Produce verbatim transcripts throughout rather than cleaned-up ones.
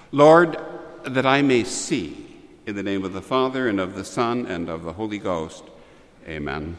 Lord, that I may see, in the name of the Father, and of the Son, and of the Holy Ghost. Amen.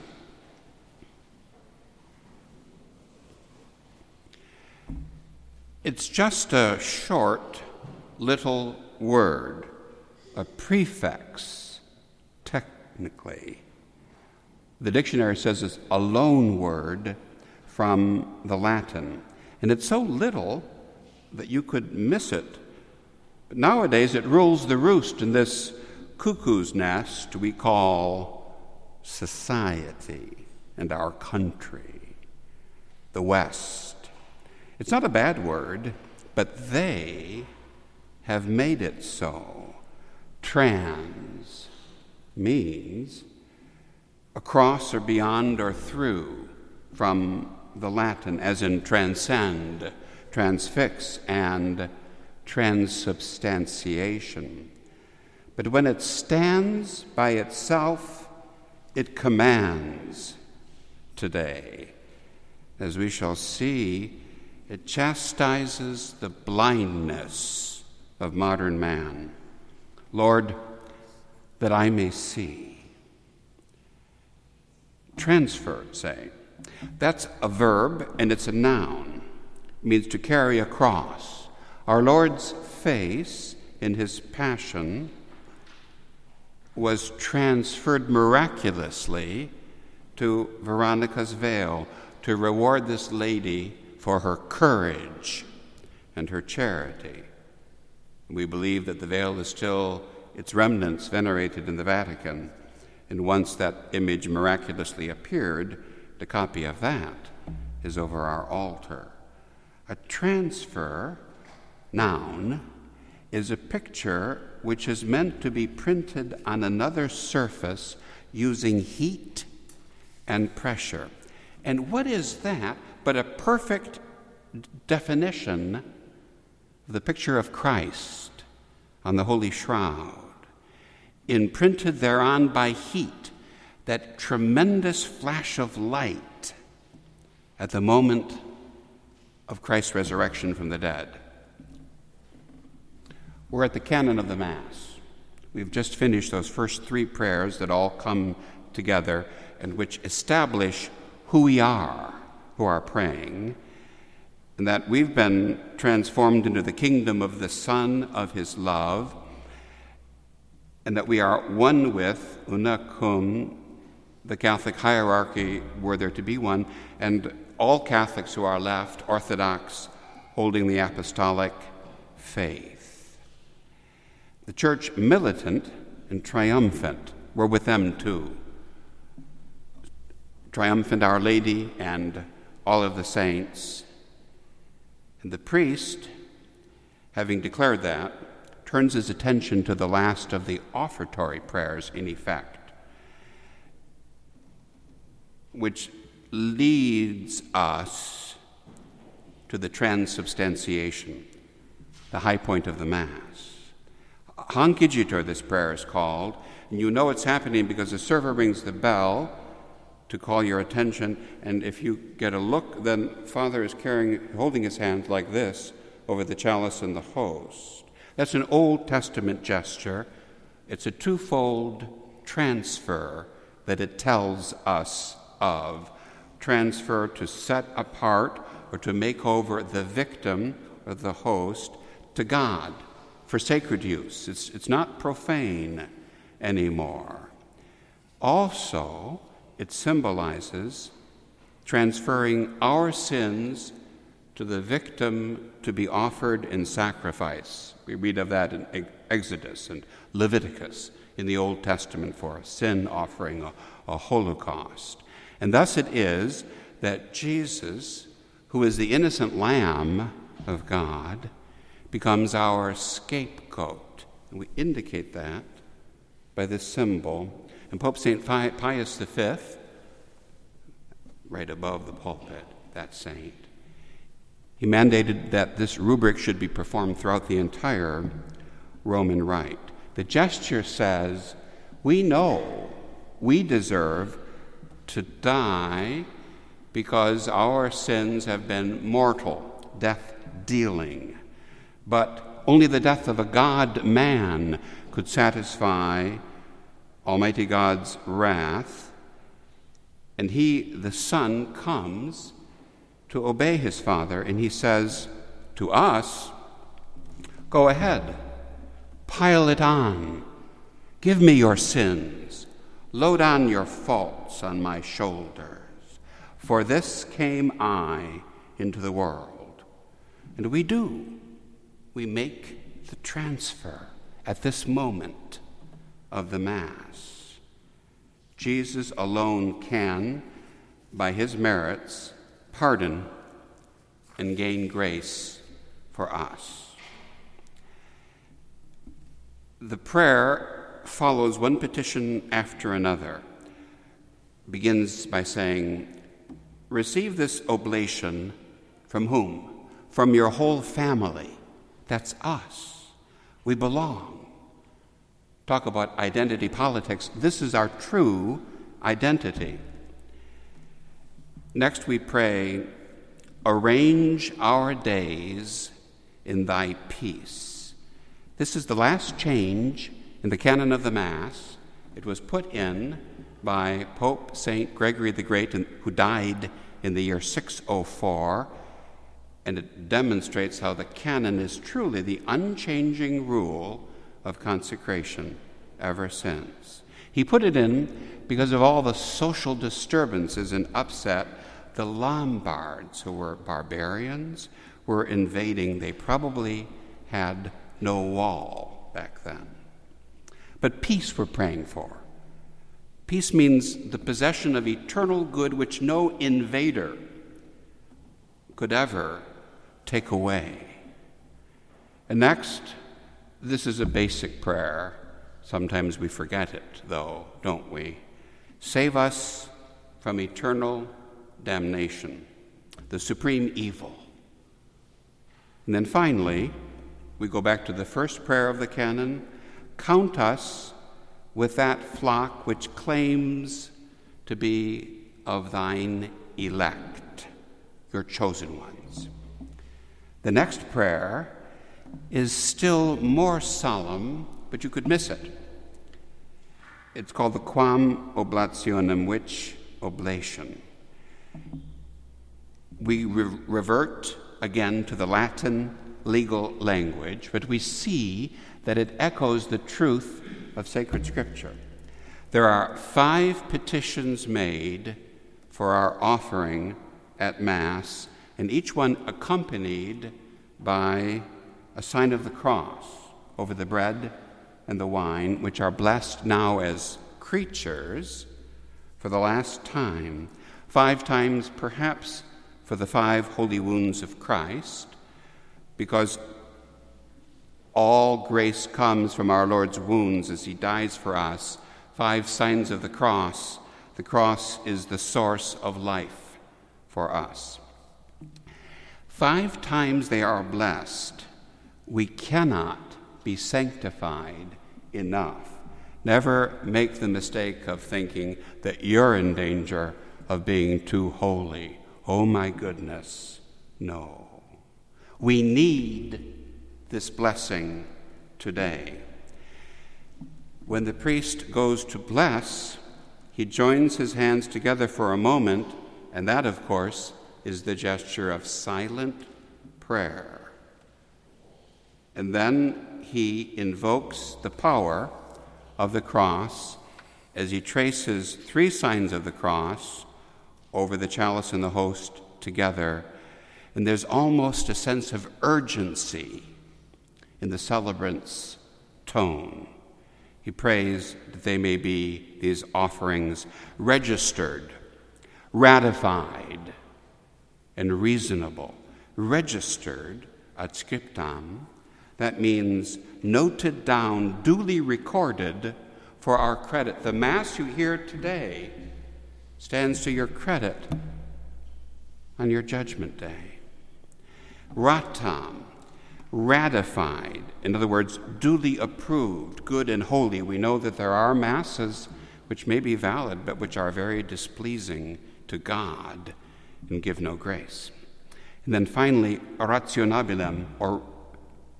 It's just a short little word, a prefix, technically. The dictionary says it's a loan word from the Latin, and it's so little that you could miss it. But nowadays it rules the roost in this cuckoo's nest we call society and our country, the West. It's not a bad word, but they have made it so. Trans means across or beyond or through, from the Latin, as in transcend, transfix, and transubstantiation. But when it stands by itself, it commands today. As we shall see, it chastises the blindness of modern man. Lord, that I may see. Transfer, say. That's a verb, and it's a noun. It means to carry across. Our Lord's face in his passion was transferred miraculously to Veronica's veil to reward this lady for her courage and her charity. We believe that the veil is still, its remnants, venerated in the Vatican. And once that image miraculously appeared, the copy of that is over our altar. A transfer, noun, is a picture which is meant to be printed on another surface using heat and pressure. And what is that but a perfect definition of the picture of Christ on the Holy Shroud, imprinted thereon by heat, that tremendous flash of light at the moment of Christ's resurrection from the dead. We're at the canon of the Mass. We've just finished those first three prayers that all come together and which establish who we are, who are praying, and that we've been transformed into the kingdom of the Son of his love, and that we are one with, una cum, the Catholic hierarchy, were there to be one, and all Catholics who are left, Orthodox, holding the apostolic faith. The Church militant and triumphant, we're with them too. Triumphant Our Lady and all of the saints. And the priest, having declared that, turns his attention to the last of the offertory prayers in effect, which leads us to the transubstantiation, the high point of the Mass. Hanc igitur, this prayer is called, and you know it's happening because the server rings the bell to call your attention, and if you get a look, then Father is carrying, holding his hand like this over the chalice and the host. That's an Old Testament gesture. It's a twofold transfer that it tells us of. Transfer to set apart or to make over the victim or the host to God for sacred use. It's, it's not profane anymore. Also, it symbolizes transferring our sins to the victim to be offered in sacrifice. We read of that in Exodus and Leviticus in the Old Testament for a sin offering, a, a holocaust. And thus it is that Jesus, who is the innocent Lamb of God, becomes our scapegoat. And we indicate that by this symbol. And Pope Saint Pius the Fifth, right above the pulpit, that saint, he mandated that this rubric should be performed throughout the entire Roman Rite. The gesture says, we know we deserve to die because our sins have been mortal, death-dealing. But only the death of a God-man could satisfy Almighty God's wrath. And he, the Son, comes to obey his Father, and he says to us, go ahead, pile it on, give me your sins, load on your faults on my shoulders, for this came I into the world. And we do. We make the transfer at this moment of the Mass. Jesus alone can, by his merits, pardon and gain grace for us. The prayer follows one petition after another. Begins by saying, receive this oblation from whom? From your whole family. That's us. We belong. Talk about identity politics. This is our true identity. Next we pray, arrange our days in thy peace. This is the last change in the canon of the Mass. It was put in by Pope Saint Gregory the Great, who died in the year six oh four, and it demonstrates how the canon is truly the unchanging rule of consecration ever since. He put it in because of all the social disturbances and upset. The Lombards, who were barbarians, were invading. They probably had no wall back then. But peace we're praying for. Peace means the possession of eternal good which no invader could ever take away. And next, this is a basic prayer. Sometimes we forget it, though, don't we? Save us from eternal damnation, the supreme evil. And then finally, we go back to the first prayer of the canon. Count us with that flock which claims to be of thine elect, your chosen ones. The next prayer is still more solemn, but you could miss it. It's called the Quam Oblationem, which oblation. We re- revert again to the Latin legal language, but we see that it echoes the truth of sacred Scripture. There are five petitions made for our offering at Mass, and each one accompanied by a sign of the cross over the bread and the wine, which are blessed now as creatures for the last time, five times perhaps for the five holy wounds of Christ, because all grace comes from our Lord's wounds as he dies for us. Five signs of the cross. The cross is the source of life for us. Five times they are blessed. We cannot be sanctified enough. Never make the mistake of thinking that you're in danger of being too holy. Oh my goodness, no. We need this blessing today. When the priest goes to bless, he joins his hands together for a moment, and that, of course, is the gesture of silent prayer. And then he invokes the power of the cross as he traces three signs of the cross over the chalice and the host together. And there's almost a sense of urgency in the celebrant's tone. He prays that they may be, these offerings, registered, ratified, and reasonable. Registered ad scriptam, that means noted down, duly recorded for our credit. The Mass you hear today stands to your credit on your judgment day. Ratam, ratified, in other words, duly approved, good and holy. We know that there are Masses which may be valid, but which are very displeasing to God and give no grace. And then finally, rationabilem, or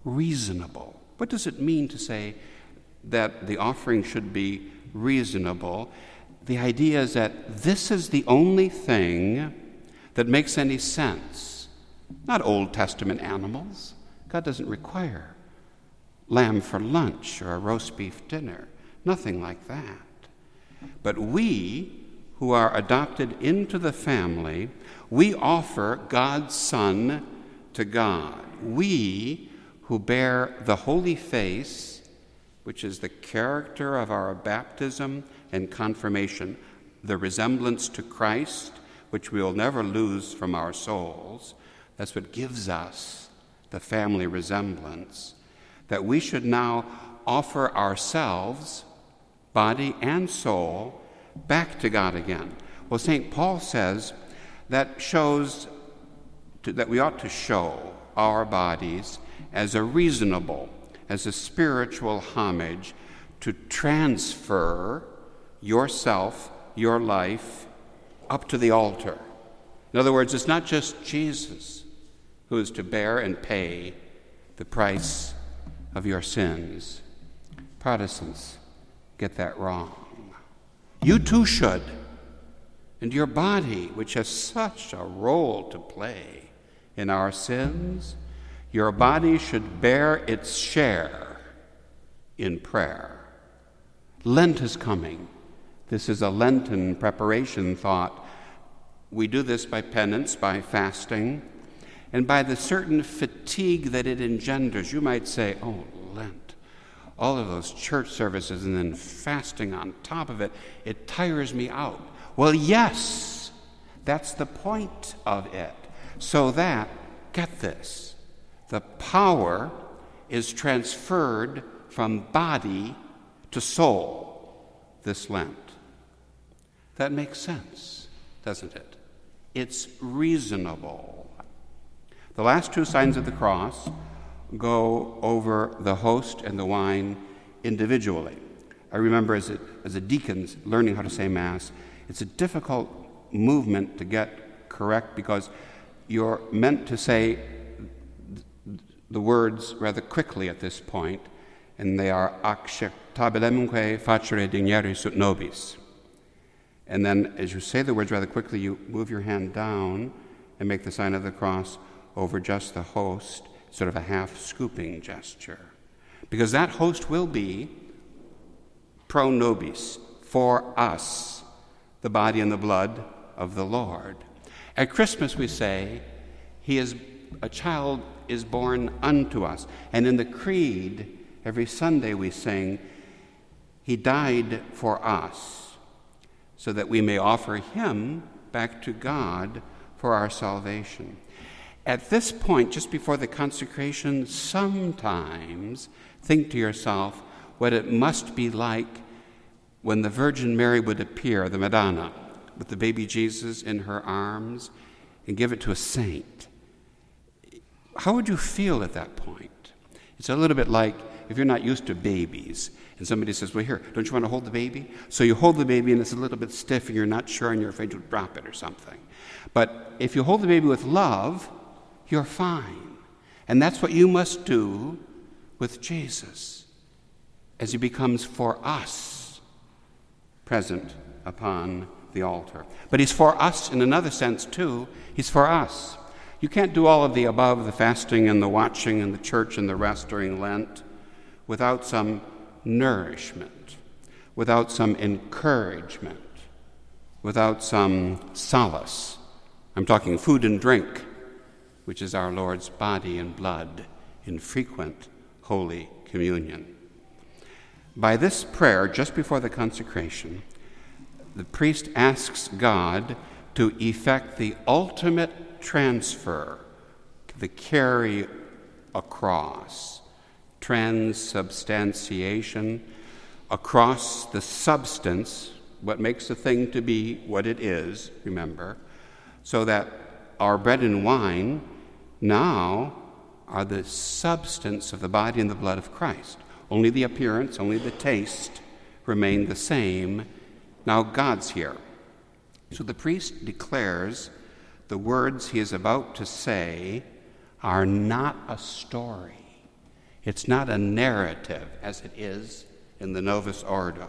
reasonable. What does it mean to say that the offering should be reasonable? The idea is that this is the only thing that makes any sense. Not Old Testament animals. God doesn't require lamb for lunch or a roast beef dinner. Nothing like that. But we, who are adopted into the family, we offer God's Son to God. We, who bear the holy face, which is the character of our baptism and confirmation, the resemblance to Christ, which we will never lose from our souls. That's what gives us the family resemblance, that we should now offer ourselves, body and soul, back to God again. Well, Saint Paul says that shows to, that we ought to show our bodies as a reasonable, as a spiritual homage, to transfer yourself, your life, up to the altar. In other words, it's not just Jesus who is to bear and pay the price of your sins. Protestants get that wrong. You too should. And your body, which has such a role to play in our sins, your body should bear its share in prayer. Lent is coming. This is a Lenten preparation thought. We do this by penance, by fasting, and by the certain fatigue that it engenders. You might say, oh, Lent, all of those church services and then fasting on top of it, it tires me out. Well, yes, that's the point of it. So that, get this, the power is transferred from body to soul this Lent. That makes sense, doesn't it? It's reasonable. The last two signs of the cross go over the host and the wine individually. I remember as a, as a deacon learning how to say Mass, it's a difficult movement to get correct because you're meant to say the words rather quickly at this point, and they are acceptabilemque facere digneri sut nobis. And then as you say the words rather quickly, you move your hand down and make the sign of the cross over just the host, sort of a half scooping gesture. Because that host will be pro nobis, for us, the body and the blood of the Lord. At Christmas we say, he is a child is born unto us. And in the Creed, every Sunday we sing, he died for us, so that we may offer him back to God for our salvation. At this point, just before the consecration, sometimes think to yourself what it must be like when the Virgin Mary would appear, the Madonna, with the baby Jesus in her arms, and give it to a saint. How would you feel at that point? It's a little bit like if you're not used to babies, and somebody says, well, here, don't you want to hold the baby? So you hold the baby, and it's a little bit stiff, and you're not sure, and you're afraid you'll drop it or something. But if you hold the baby with love, you're fine. And that's what you must do with Jesus as he becomes for us present upon the altar. But he's for us in another sense, too. He's for us. You can't do all of the above, the fasting and the watching and the church and the rest during Lent, without some nourishment, without some encouragement, without some solace. I'm talking food and drink, which is our Lord's body and blood in frequent Holy Communion. By this prayer, just before the consecration, the priest asks God to effect the ultimate transfer, the carry across, transubstantiation, across the substance, what makes a thing to be what it is, remember, so that our bread and wine now are the substance of the body and the blood of Christ. Only the appearance, only the taste remain the same. Now God's here. So the priest declares the words he is about to say are not a story. It's not a narrative, as it is in the Novus Ordo,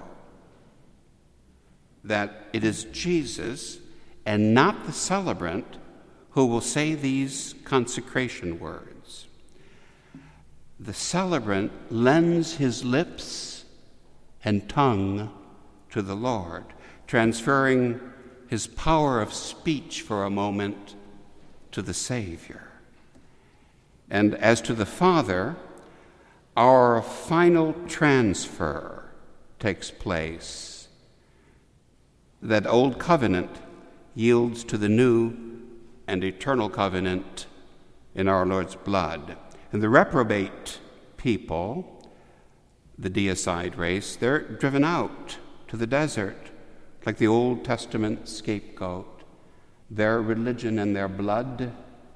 that it is Jesus and not the celebrant who will say these consecration words. The celebrant lends his lips and tongue to the Lord, transferring his power of speech for a moment to the Savior. And as to the Father, our final transfer takes place. That old covenant yields to the new and eternal covenant in our Lord's blood. And the reprobate people, the deicide race, they're driven out to the desert like the Old Testament scapegoat, their religion and their blood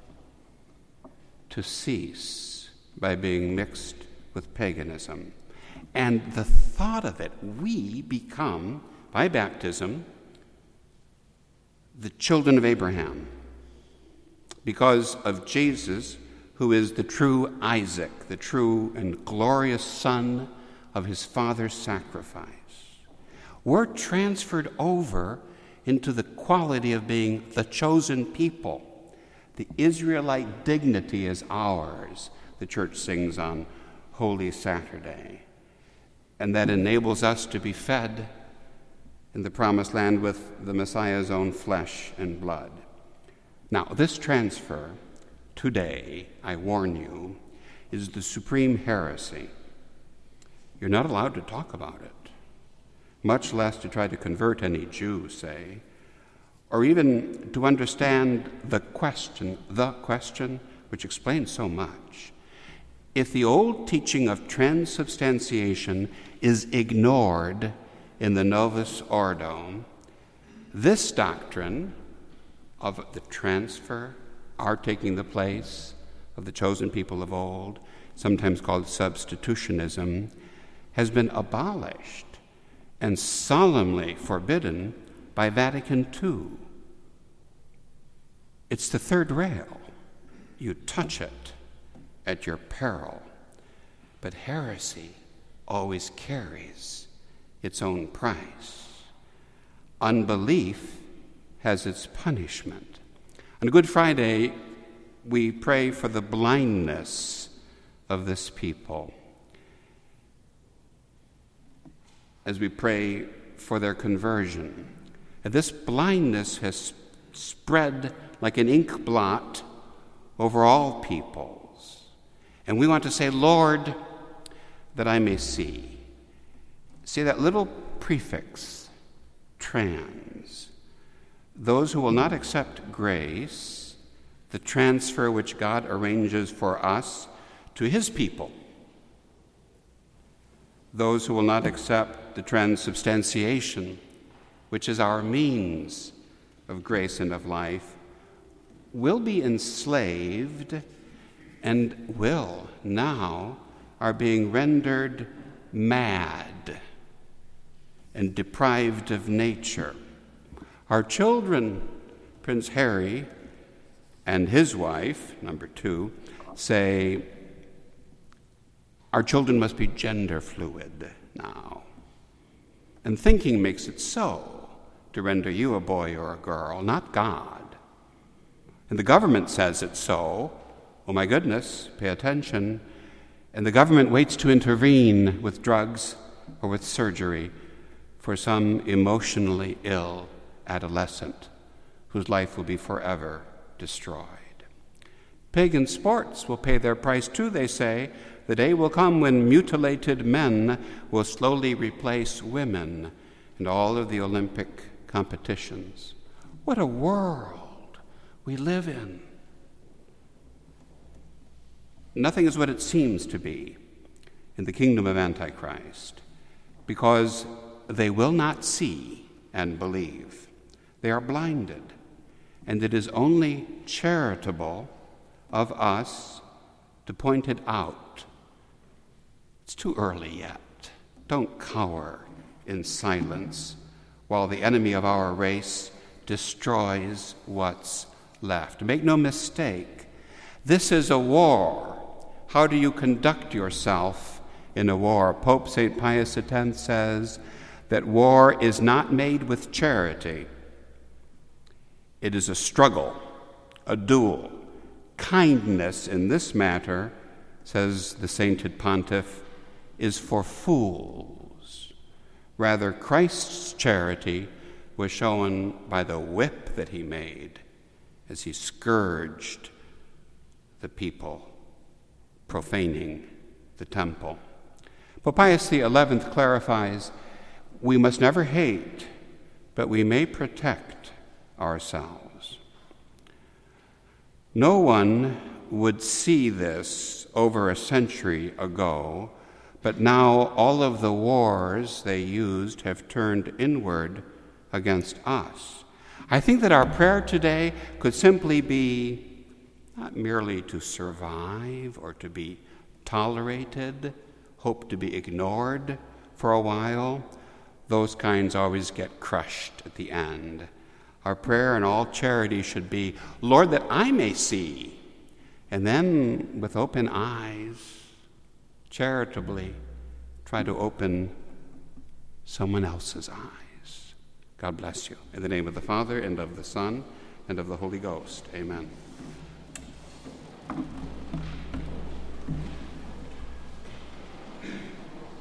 to cease by being mixed with paganism. And the thought of it, we become, by baptism, the children of Abraham because of Jesus, who is the true Isaac, the true and glorious son of his father's sacrifice. We're transferred over into the quality of being the chosen people. The Israelite dignity is ours, the church sings on Holy Saturday. And that enables us to be fed in the promised land with the Messiah's own flesh and blood. Now, this transfer today, I warn you, is the supreme heresy. You're not allowed to talk about it, much less to try to convert any Jew, say, or even to understand the question, the question, which explains so much. If the old teaching of transubstantiation is ignored in the Novus Ordo, this doctrine of the transfer, our taking the place of the chosen people of old, sometimes called substitutionism, has been abolished and solemnly forbidden by Vatican Two. It's the third rail. You touch it at your peril. But heresy always carries its own price. Unbelief has its punishment. On Good Friday, we pray for the blindness of this people as we pray for their conversion. And this blindness has spread like an ink blot over all peoples. And we want to say, Lord, that I may see. See that little prefix, trans. Those who will not accept grace, the transfer which God arranges for us to his people. Those who will not accept the transubstantiation, which is our means of grace and of life, will be enslaved and will now are being rendered mad and deprived of nature. Our children, Prince Harry and his wife, number two, say, our children must be gender fluid now. And thinking makes it so, to render you a boy or a girl, not God. And the government says it's so. Oh my goodness, pay attention. And the government waits to intervene with drugs or with surgery for some emotionally ill adolescent whose life will be forever destroyed. Pagan sports will pay their price too, they say. The day will come when mutilated men will slowly replace women in all of the Olympic competitions. What a world we live in. Nothing is what it seems to be in the kingdom of Antichrist, because they will not see and believe. They are blinded, and it is only charitable of us to point it out. It's too early yet. Don't cower in silence while the enemy of our race destroys what's left. Make no mistake, this is a war. How do you conduct yourself in a war? Pope Saint Pius X says that war is not made with charity. It is a struggle, a duel. Kindness in this matter, says the sainted pontiff, is for fools. Rather, Christ's charity was shown by the whip that he made as he scourged the people, profaning the temple. Pope Pius the eleventh clarifies, we must never hate, but we may protect ourselves. No one would see this over a century ago, but now all of the wars they used have turned inward against us. I think that our prayer today could simply be not merely to survive or to be tolerated, hope to be ignored for a while. Those kinds always get crushed at the end. Our prayer and all charity should be, Lord, that I may see, and then with open eyes, charitably, try to open someone else's eyes. God bless you. In the name of the Father, and of the Son, and of the Holy Ghost. Amen.